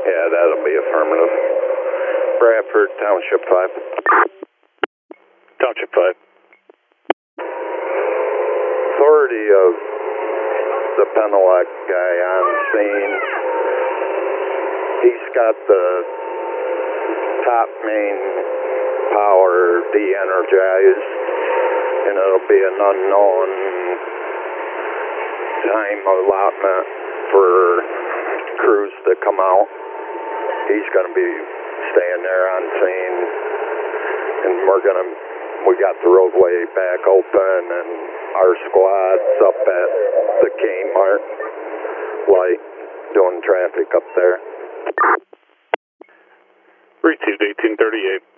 Yeah, that'll be affirmative. Bradford, Township 5. Township 5. Authority of the Penelec guy on scene. He's got the top main power de-energized, and it'll be an unknown time allotment for crews to come out. He's going to be staying there on scene, and we got the roadway back open, and our squad's up at the Kmart light doing traffic up there. Received 1838.